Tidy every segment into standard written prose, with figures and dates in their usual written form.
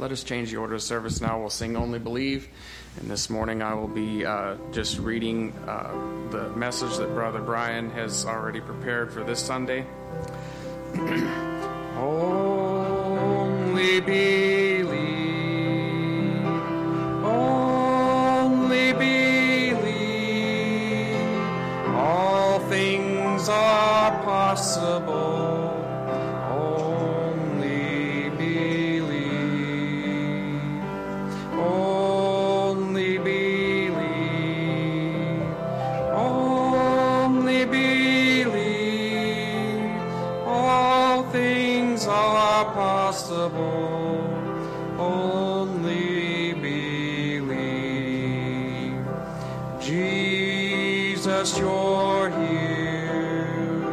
Let us change the order of service now. We'll sing Only Believe. And this morning I will be just reading the message that Brother Brian has already prepared for this Sunday. Only believe, only believe, all things are possible. Only believe. Jesus, you're here.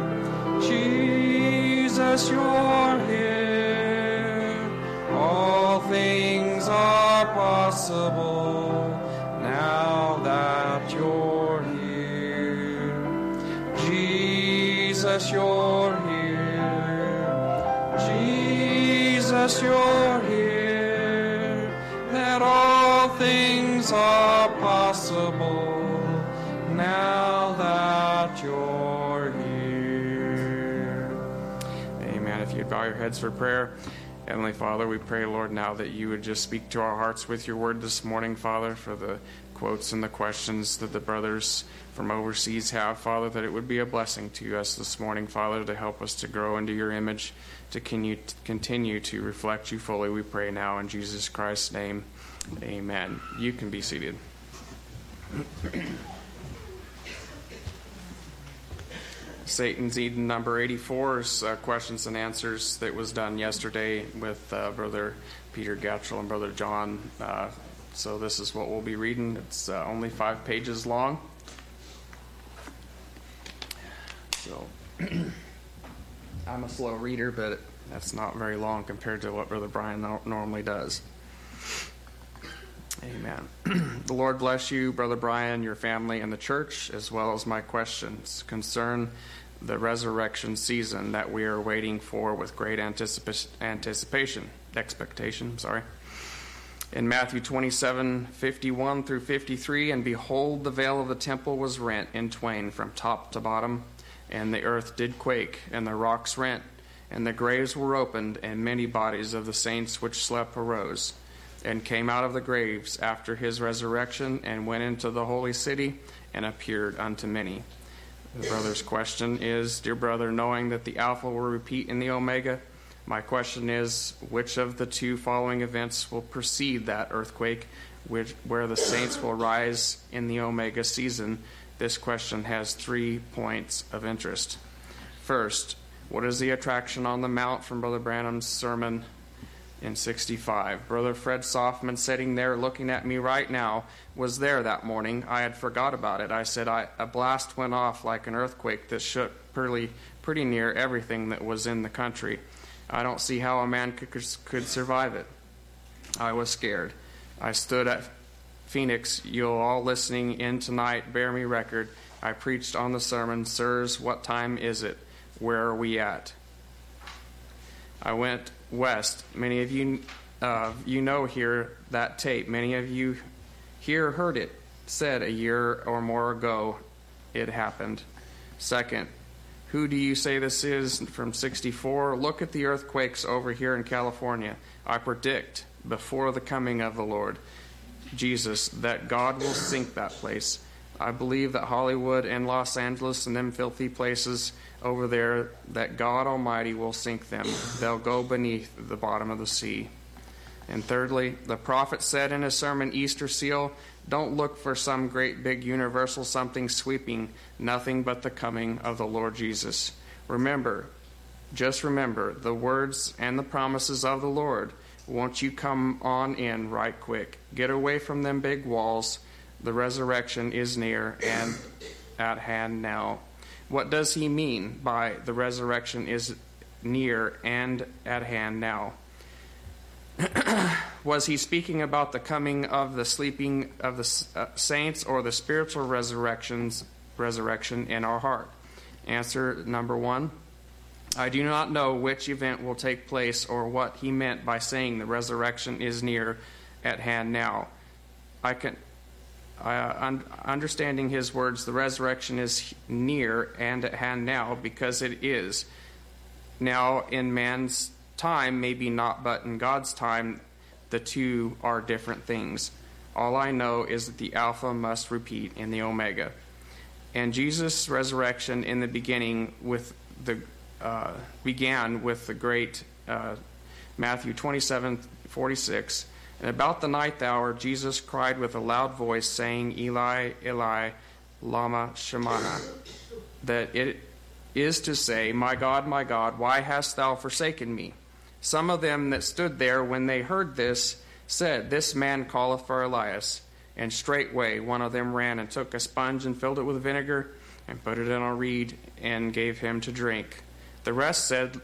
Jesus, you're here. All things are possible now that you're here. Jesus, you're here. Jesus, you're here, that all things are possible now that you're here. Amen. If you'd bow your heads for prayer. Heavenly Father, we pray, Lord, now that you would just speak to our hearts with your word this morning, Father, for the quotes and the questions that the brothers from overseas have, Father, that it would be a blessing to us this morning, Father, to help us to grow into your image, to continue to reflect you fully. We pray now in Jesus Christ's name. Amen. You can be seated. Satan's Eden number 84 is questions and answers that was done yesterday with Brother Peter Gatchell and Brother John. So this is what we'll be reading. It's only 5 pages long. So I'm a slow reader, but that's not very long compared to what Brother Brian normally does. Amen. The Lord bless you, Brother Brian, your family, and the church, as well as my questions concern the resurrection season that we are waiting for with great expectation. In Matthew 27:51 through 53, and behold, the veil of the temple was rent in twain from top to bottom, and the earth did quake, and the rocks rent, and the graves were opened, and many bodies of the saints which slept arose, and came out of the graves after his resurrection, and went into the holy city, and appeared unto many. The brother's question is, dear brother, knowing that the Alpha will repeat in the Omega, my question is, which of the 2 following events will precede that earthquake, where the saints will rise in the Omega season? This question has 3 points of interest. First, what is the attraction on the mount from Brother Branham's sermon in 65? Brother Fred Softman, sitting there looking at me right now, was there that morning. I had forgot about it. I said, a blast went off like an earthquake that shook pretty near everything that was in the country. I don't see how a man could survive it. I was scared. I stood at Phoenix. You'll all listening in tonight bear me record. I preached on the sermon, Sirs, what time is it? Where are we at? I went west. Many of you know here that tape. Many of you here heard it said a year or more ago it happened. Second, who do you say this is from 64? Look at the earthquakes over here in California. I predict before the coming of the Lord Jesus that God will sink that place. I believe that Hollywood and Los Angeles and them filthy places over there, that God Almighty will sink them. They'll go beneath the bottom of the sea. And thirdly, the prophet said in his sermon, Easter Seal, don't look for some great big universal something sweeping, nothing but the coming of the Lord Jesus. Just remember the words and the promises of the Lord. Won't you come on in right quick? Get away from them big walls. The resurrection is near and at hand now. What does he mean by the resurrection is near and at hand now? Was he speaking about the coming of the sleeping of the saints, or the spiritual resurrection in our heart? Answer number 1. I do not know which event will take place or what he meant by saying the resurrection is near at hand now. Understanding his words, the resurrection is near and at hand now, because it is. Now in man's time, maybe not, but in God's time, the two are different things. All I know is that the Alpha must repeat in the Omega. And Jesus' resurrection in the beginning began with the great Matthew 27:46. And about the ninth hour, Jesus cried with a loud voice, saying, Eli, Eli, lama sabachthani. That it is to say, my God, why hast thou forsaken me? Some of them that stood there, when they heard this, said, This man calleth for Elias. And straightway one of them ran and took a sponge and filled it with vinegar and put it in a reed and gave him to drink. The rest said,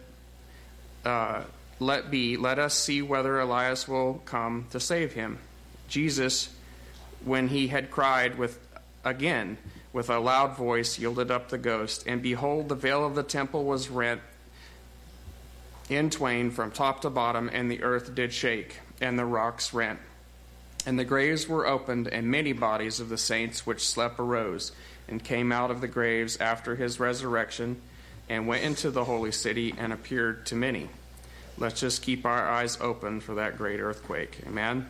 let us see whether Elias will come to save him. Jesus, when he had cried with a loud voice, yielded up the ghost. And behold, the veil of the temple was rent in twain from top to bottom, and the earth did shake, and the rocks rent. And the graves were opened, and many bodies of the saints which slept arose, and came out of the graves after his resurrection, and went into the holy city, and appeared to many. Let's just keep our eyes open for that great earthquake. Amen?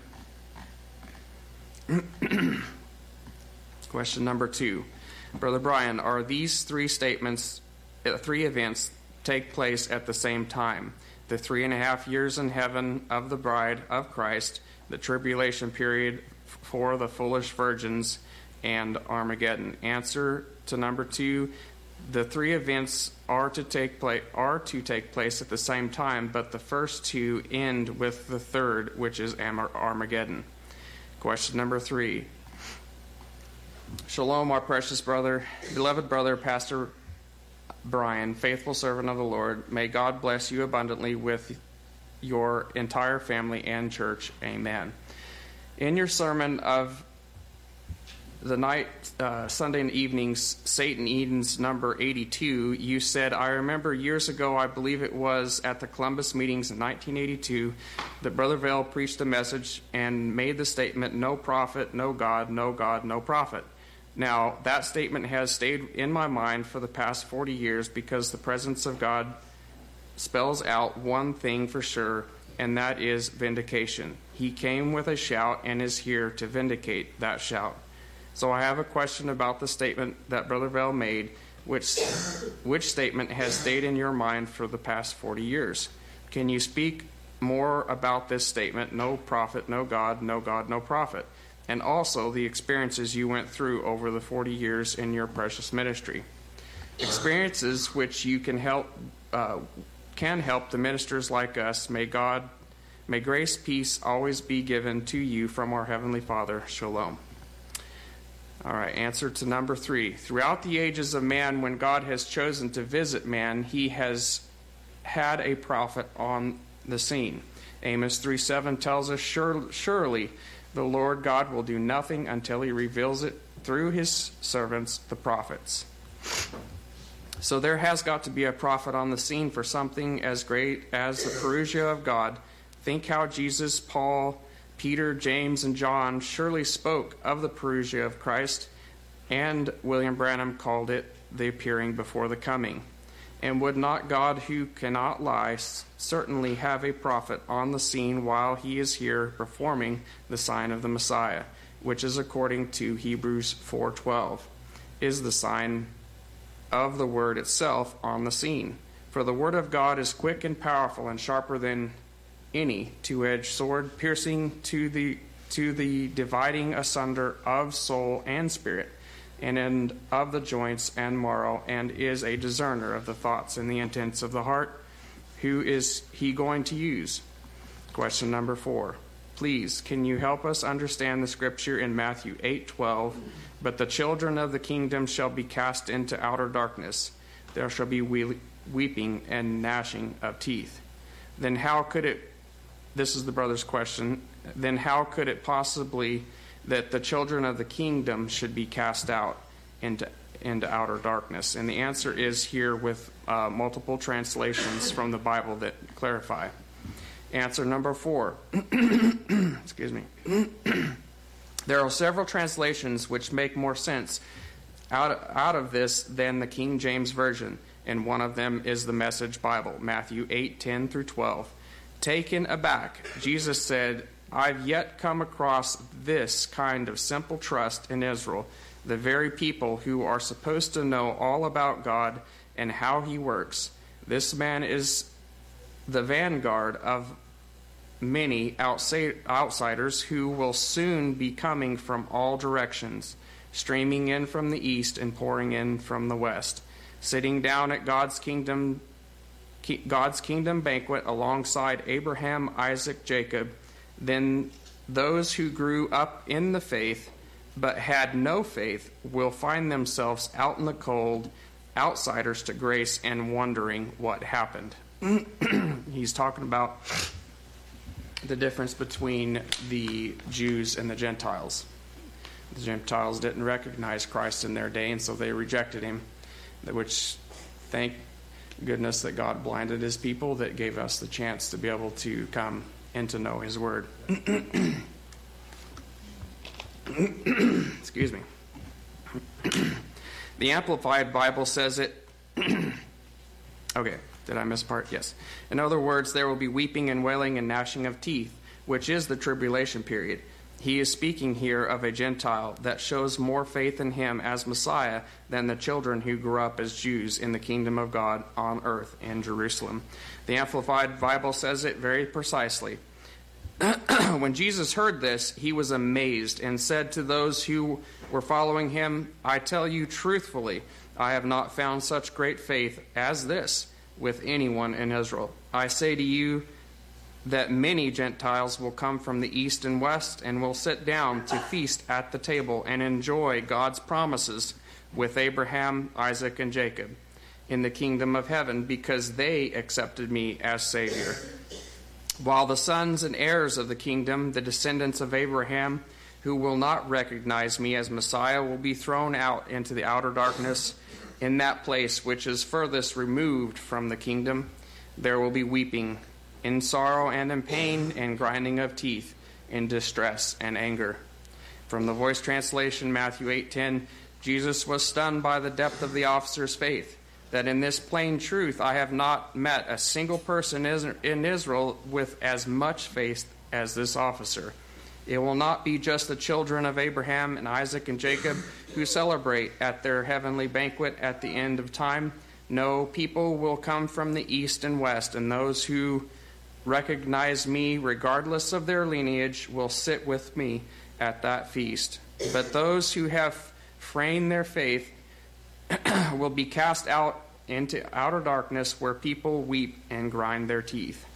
Question number 2. Brother Brian, are these three events take place at the same time? The 3.5 years in heaven of the bride of Christ, the tribulation period for the foolish virgins, and Armageddon. Answer to number 2. The three events are to take place at the same time, but the first two end with the third, which is Armageddon. Question number 3. Shalom, our precious brother, beloved brother, Pastor Brian, faithful servant of the Lord. May God bless you abundantly with your entire family and church. Amen. In your sermon of the night, Sunday and evenings, Satan Eden's number 82, you said, I remember years ago, I believe it was at the Columbus meetings in 1982, that Brother Vale preached a message and made the statement, no prophet, no God, no God, no prophet. Now, that statement has stayed in my mind for the past 40 years because the presence of God spells out one thing for sure, and that is vindication. He came with a shout and is here to vindicate that shout. So I have a question about the statement that Brother Vale made, which statement has stayed in your mind for the past 40 years. Can you speak more about this statement, no prophet, no God, no God, no prophet, and also the experiences you went through over the 40 years in your precious ministry? Experiences which you can help the ministers like us. May grace, peace always be given to you from our Heavenly Father. Shalom. All right, answer to number 3. Throughout the ages of man, when God has chosen to visit man, he has had a prophet on the scene. Amos 3:7 tells us, surely the Lord God will do nothing until he reveals it through his servants, the prophets. So there has got to be a prophet on the scene for something as great as the parousia of God. Think how Jesus, Paul, Peter, James, and John surely spoke of the parousia of Christ, and William Branham called it the appearing before the coming. And would not God, who cannot lie, certainly have a prophet on the scene while he is here performing the sign of the Messiah, which is according to Hebrews 4:12, is the sign of the word itself on the scene. For the word of God is quick and powerful and sharper than any two-edged sword, piercing to the dividing asunder of soul and spirit, and of the joints and marrow, and is a discerner of the thoughts and the intents of the heart. Who is he going to use? Question number 4. Please, can you help us understand the scripture in Matthew 8:12? But the children of the kingdom shall be cast into outer darkness. There shall be weeping and gnashing of teeth. Then how could it, this is the brother's question, then how could it possibly that the children of the kingdom should be cast out into into outer darkness? And the answer is here with multiple translations from the Bible that clarify. Answer number 4. Excuse me. There are several translations which make more sense out of this than the King James Version, and one of them is the Message Bible, Matthew 8:10 through 12. Taken aback, Jesus said, "I've yet come across this kind of simple trust in Israel, the very people who are supposed to know all about God and how he works. This man is the vanguard of many outsiders who will soon be coming from all directions, streaming in from the east and pouring in from the west, sitting down at God's kingdom banquet alongside Abraham, Isaac, Jacob. Then those who grew up in the faith but had no faith will find themselves out in the cold, outsiders to grace, and wondering what happened." He's talking about the difference between the Jews and the Gentiles. The Gentiles didn't recognize Christ in their day, and so they rejected him, which, thank goodness that God blinded his people, that gave us the chance to be able to come and to know his word. Excuse me. The Amplified Bible says it. Okay, did I miss a part? Yes. In other words, there will be weeping and wailing and gnashing of teeth, which is the tribulation period. He is speaking here of a Gentile that shows more faith in him as Messiah than the children who grew up as Jews in the kingdom of God on earth in Jerusalem. The Amplified Bible says it very precisely. When Jesus heard this, he was amazed and said to those who were following him, "I tell you truthfully, I have not found such great faith as this with anyone in Israel. I say to you that many Gentiles will come from the east and west and will sit down to feast at the table and enjoy God's promises with Abraham, Isaac, and Jacob in the kingdom of heaven, because they accepted me as Savior. While the sons and heirs of the kingdom, the descendants of Abraham, who will not recognize me as Messiah, will be thrown out into the outer darkness. In that place which is furthest removed from the kingdom, there will be weeping, in sorrow and in pain, and grinding of teeth, in distress and anger." From the Voice translation, Matthew 8:10, Jesus was stunned by the depth of the officer's faith, that in this plain truth I have not met a single person in Israel with as much faith as this officer. It will not be just the children of Abraham and Isaac and Jacob who celebrate at their heavenly banquet at the end of time. No, people will come from the east and west, and those who recognize me, regardless of their lineage, will sit with me at that feast. But those who have framed their faith will be cast out into outer darkness, where people weep and grind their teeth.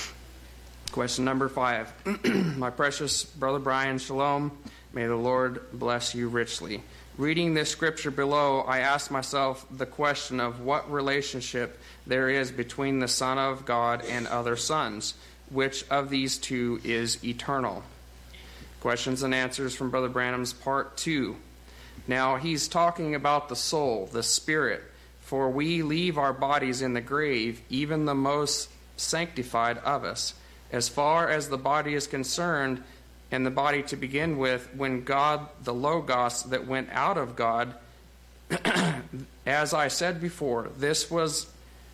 Question number 5. My precious brother Brian, shalom. May the Lord bless you richly. Reading this scripture below, I asked myself the question of what relationship there is between the Son of God and other sons. Which of these two is eternal? Questions and answers from Brother Branham's part 2. Now, he's talking about the soul, the spirit. For we leave our bodies in the grave, even the most sanctified of us. As far as the body is concerned, and the body to begin with, when God, the Logos that went out of God, as I said before, this word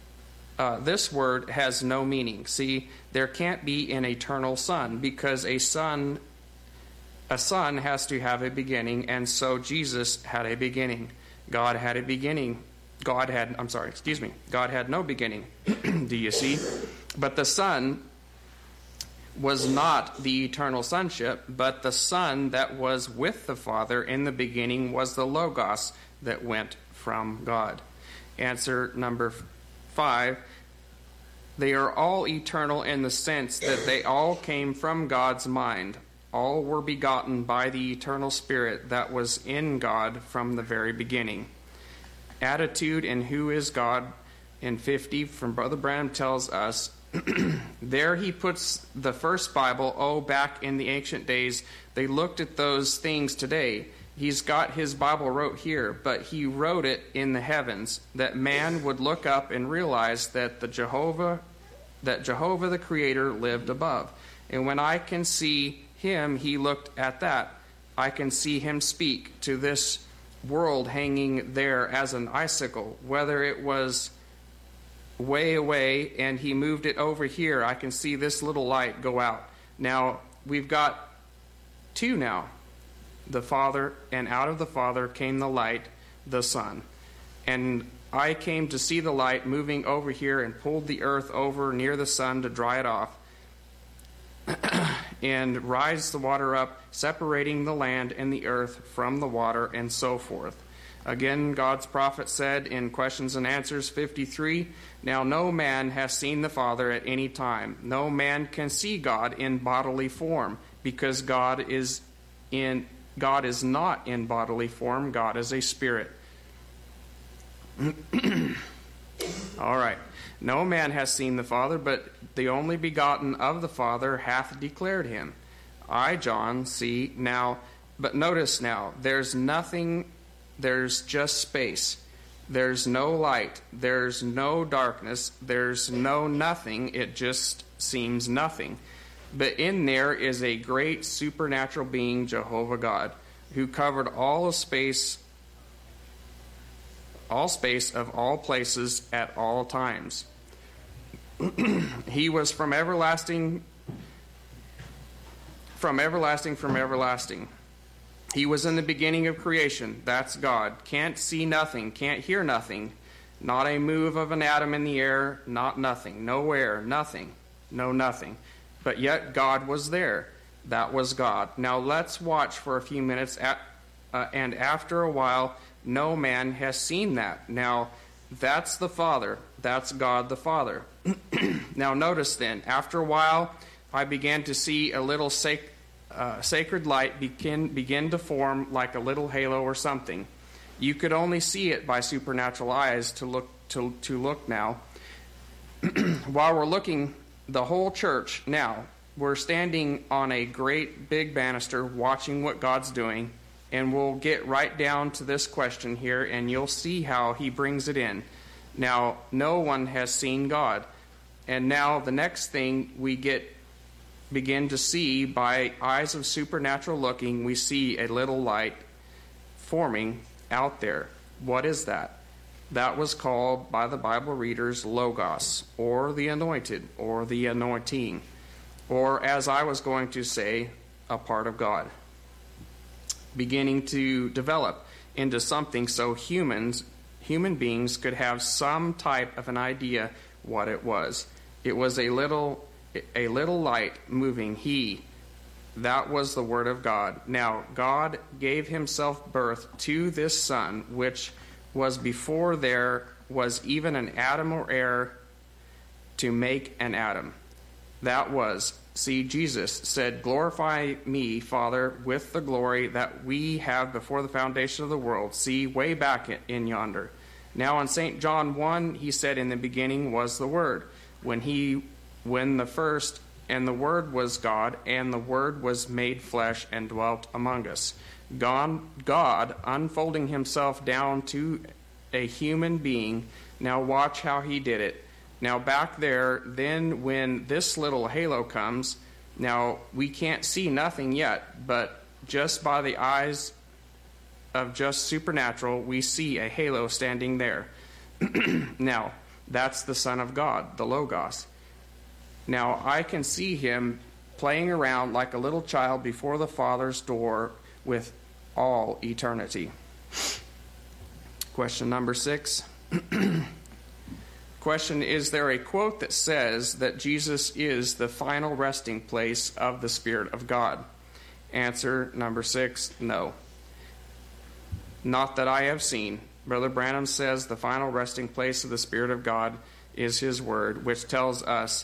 has no meaning. See, there can't be an eternal son, because a son has to have a beginning, and so Jesus had a beginning. God had a beginning. God had no beginning. Do you see? But the Son was not the eternal sonship, but the Son that was with the Father in the beginning was the Logos that went from God. Answer number 5. They are all eternal in the sense that they all came from God's mind. All were begotten by the eternal Spirit that was in God from the very beginning. Attitude and who is God in 50 from Brother Branham tells us, there he puts the first Bible, back in the ancient days, they looked at those things today. he's got his Bible wrote here, but he wrote it in the heavens, that man would look up and realize that Jehovah the Creator lived above. And when I can see him, he looked at that. I can see him speak to this world hanging there as an icicle, whether it was way away and he moved it over here. I can see this little light go out. Now, we've got two now. The Father, and out of the Father came the light, the Son. And I came to see the light moving over here and pulled the earth over near the sun to dry it off and rise the water up, separating the land and the earth from the water, and so forth. Again, God's prophet said in Questions and Answers 53, "Now no man has seen the Father at any time. No man can see God in bodily form, because God is not in bodily form. God is a spirit." All right. No man has seen the Father, but the only begotten of the Father hath declared him. I, John, see now. But notice now, there's nothing, there's just space. There's no light. There's no darkness. There's no nothing. It just seems nothing. But in there is a great supernatural being, Jehovah God, who covered all space of all places at all times. He was from everlasting. He was in the beginning of creation. That's God. Can't see nothing, can't hear nothing. Not a move of an atom in the air, not nothing. No air, nothing. No nothing. But yet God was there. That was God. Now let's watch for a few minutes, and after a while, no man has seen that. Now, that's the Father. That's God the Father. Now notice then, after a while, I began to see a little sacred light begin to form like a little halo or something. You could only see it by supernatural eyes to look now. While we're looking, the whole church now, we're standing on a great big banister watching what God's doing, and we'll get right down to this question here, and you'll see how he brings it in. Now, no one has seen God. And now the next thing we begin to see by eyes of supernatural looking, we see a little light forming out there. What is that? That was called by the Bible readers Logos, or the anointed, or the anointing, or as I was going to say, a part of God, beginning to develop into something so human beings could have some type of an idea what it was. It was a little light moving. That was the Word of God. Now, God gave himself birth to this Son, which was before there was even an atom or air to make an atom. That was, see, Jesus said, "Glorify me, Father, with the glory that we have before the foundation of the world." See, way back in yonder. Now in St. John 1, he said, "In the beginning was the Word." When the first, and the Word was God, and the Word was made flesh and dwelt among us. God unfolding himself down to a human being. Now watch how he did it. Now back there, then when this little halo comes, now we can't see nothing yet, but just by the eyes of just supernatural, we see a halo standing there. Now, that's the Son of God, the Logos. Now, I can see him playing around like a little child before the Father's door with all eternity. Question number 6. Question, is there a quote that says that Jesus is the final resting place of the Spirit of God? Answer number 6, no. Not that I have seen. Brother Branham says the final resting place of the Spirit of God is his word, which tells us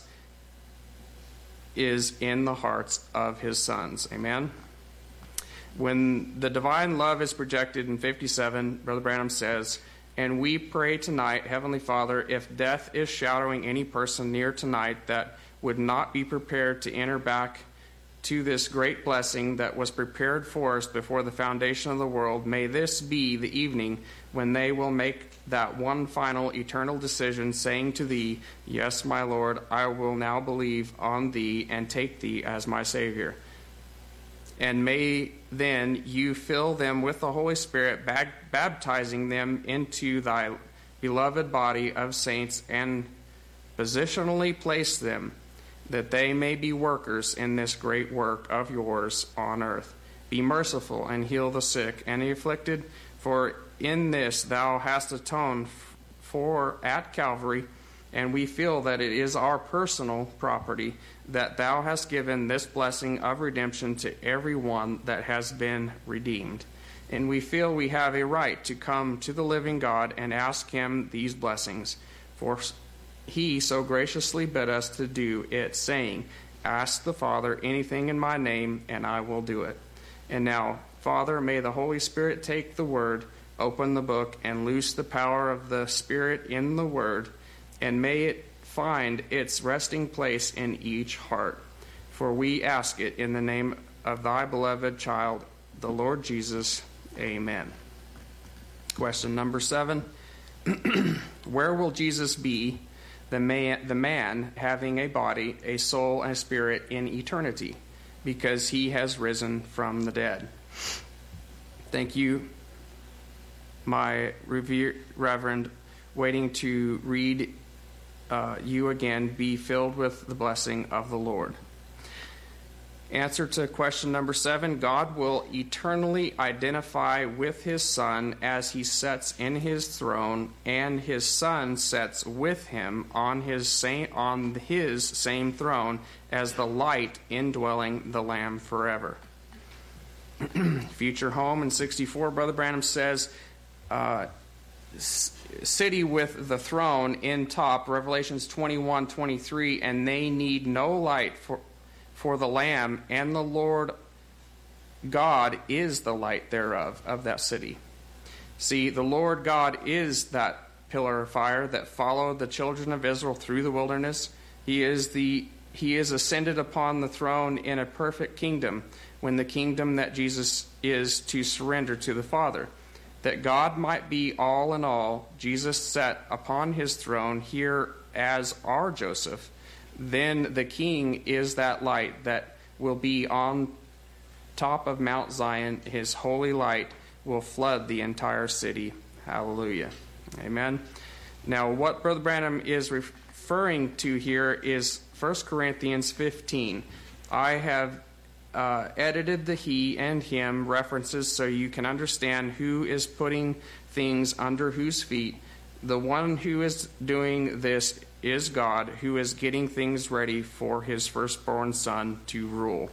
is in the hearts of his sons. Amen? When the divine love is projected in 57, Brother Branham says, "And we pray tonight, Heavenly Father, if death is shadowing any person near tonight that would not be prepared to enter back to this great blessing that was prepared for us before the foundation of the world, may this be the evening when they will make that one final eternal decision, saying to thee, Yes, my Lord, I will now believe on thee and take thee as my Savior. And may then you fill them with the Holy Spirit, baptizing them into thy beloved body of saints, and positionally place them, that they may be workers in this great work of yours on earth. Be merciful and heal the sick and the afflicted, for in this thou hast atoned for at Calvary, and we feel that it is our personal property, that thou hast given this blessing of redemption to every one that has been redeemed. And we feel we have a right to come to the living God and ask him these blessings, for he so graciously bid us to do it, saying, Ask the Father anything in my name, and I will do it. And now, Father, may the Holy Spirit take the word, open the book, and loose the power of the Spirit in the word, and may it find its resting place in each heart. For we ask it in the name of thy beloved child, the Lord Jesus. Amen. Question number 7. Where will Jesus be, the man having a body, a soul, and a spirit in eternity, because he has risen from the dead? Thank you, my Reverend, waiting to read you again, be filled with the blessing of the Lord. Answer to question number 7, God will eternally identify with his Son as he sits in his throne, and his Son sits with him on his same throne as the light indwelling the Lamb forever. Future home in 64, Brother Branham says, city with the throne in top, Revelations 21:23, and they need no light for the Lamb, and the Lord God is the light thereof, of that city. See, the Lord God is that pillar of fire that followed the children of Israel through the wilderness. He is ascended upon the throne in a perfect kingdom, when the kingdom that Jesus is to surrender to the Father. That God might be all in all, Jesus sat upon his throne here as our Joseph. Then the King is that light that will be on top of Mount Zion. His holy light will flood the entire city. Hallelujah. Amen. Now, what Brother Branham is referring to here is 1 Corinthians 15. I have edited the he and him references so you can understand who is putting things under whose feet. The one who is doing this is God, who is getting things ready for his firstborn Son to rule.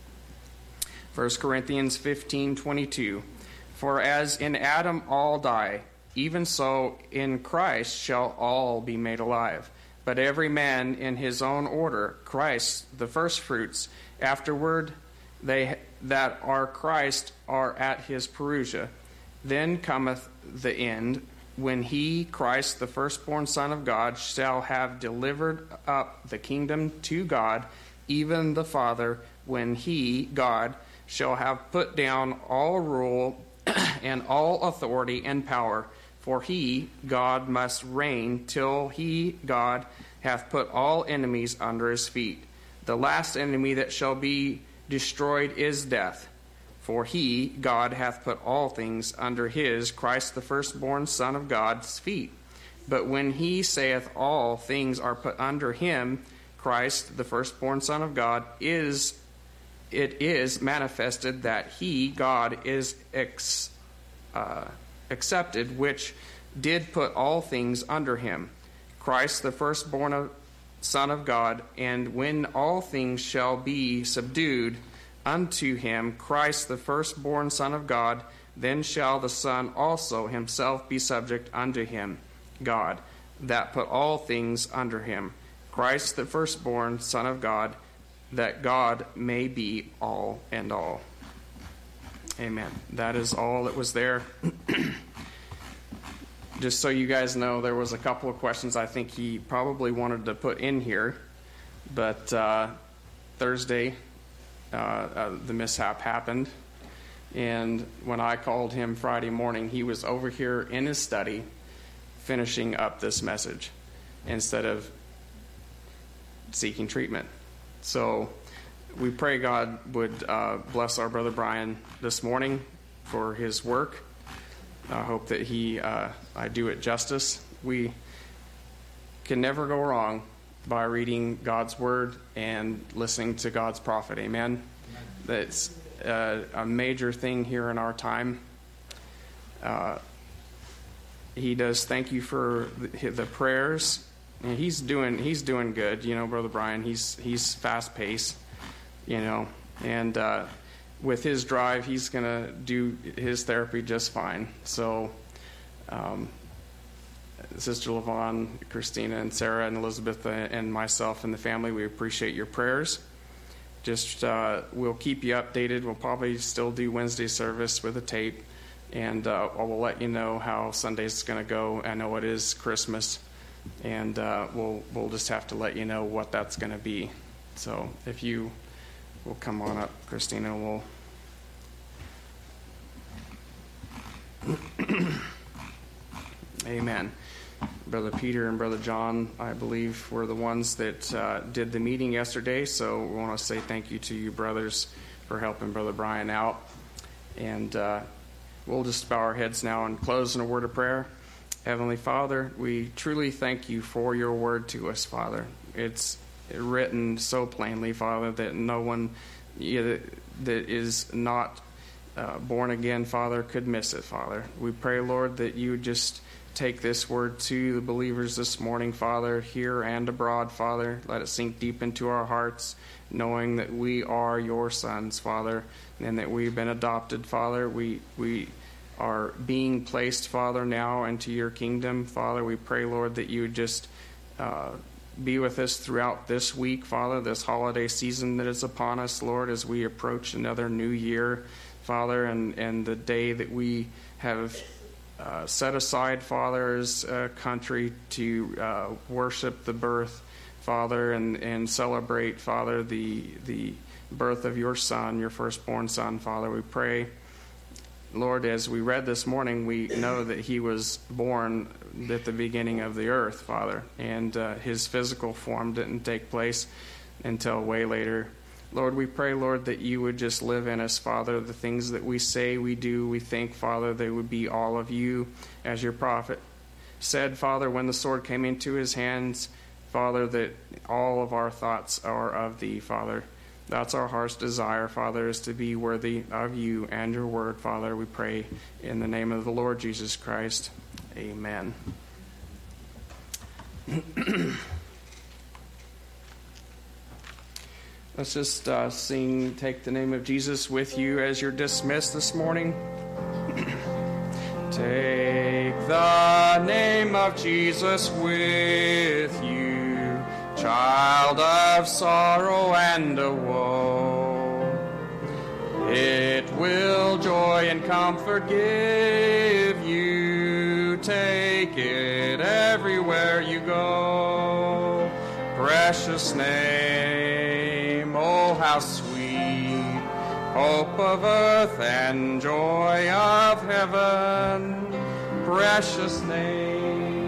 1 Corinthians 15:22. For as in Adam all die, even so in Christ shall all be made alive. But every man in his own order, Christ the firstfruits, afterward they that are Christ are at his Parousia. Then cometh the end, when he, Christ, the firstborn Son of God, shall have delivered up the kingdom to God, even the Father, when he, God, shall have put down all rule and all authority and power. For he, God, must reign till he, God, hath put all enemies under his feet. The last enemy that shall be destroyed is death. For he, God, hath put all things under his, Christ the firstborn Son of God's feet. But when he saith all things are put under him, Christ the firstborn Son of God, it is manifested that he, God, is accepted, which did put all things under him. Christ the firstborn Son of God, and when all things shall be subdued unto him, Christ the firstborn Son of God, then shall the Son also himself be subject unto him, God, that put all things under him. Christ the firstborn Son of God, that God may be all and all. Amen. That is all that was there. Just so you guys know, there was a couple of questions I think he probably wanted to put in here, but Thursday the mishap happened. And when I called him Friday morning, he was over here in his study finishing up this message instead of seeking treatment. So we pray God would bless our brother Brian this morning for his work. I hope that I do it justice. We can never go wrong by reading God's word and listening to God's prophet. Amen. That's a major thing here in our time. He does thank you for the prayers. And he's doing good, Brother Brian. He's fast paced, and with his drive, he's gonna do his therapy just fine. So, Sister Levon, Christina, and Sarah, and Elizabeth, and myself, and the family, we appreciate your prayers. Just we'll keep you updated. We'll probably still do Wednesday service with a tape, and I will let you know how Sunday's going to go. I know it is Christmas, and we'll just have to let you know what that's going to be. So if you will come on up, Christina, we'll. Amen. Brother Peter and Brother John, I believe, were the ones that did the meeting yesterday. So we want to say thank you to you brothers for helping Brother Brian out. And we'll just bow our heads now and close in a word of prayer. Heavenly Father, we truly thank you for your word to us, Father. It's written so plainly, Father, that no one that is not born again, Father, could miss it, Father. We pray, Lord, that you would just take this word to the believers this morning, Father, here and abroad, Father. Let it sink deep into our hearts, knowing that we are your sons, Father, and that we've been adopted, Father. We are being placed, Father, now into your kingdom, Father. We pray, Lord, that you would just be with us throughout this week, Father, this holiday season that is upon us, Lord, as we approach another new year, Father, and the day that we have set aside, Father, as a country to worship the birth, Father, and celebrate, Father, the birth of your Son, your firstborn Son, Father. We pray, Lord, as we read this morning, we know that he was born at the beginning of the earth, Father, and his physical form didn't take place until way later. Lord, we pray, Lord, that you would just live in us, Father. The things that we say, we do, we think, Father, they would be all of you. As your prophet said, Father, when the sword came into his hands, Father, that all of our thoughts are of thee, Father. That's our heart's desire, Father, is to be worthy of you and your word, Father. We pray in the name of the Lord Jesus Christ. Amen. Let's just sing Take the Name of Jesus with you as you're dismissed this morning. Take the name of Jesus with you, child of sorrow and of woe. It will joy and comfort give you. Take it everywhere you go. Precious name, oh how sweet, hope of earth and joy of heaven. Precious name.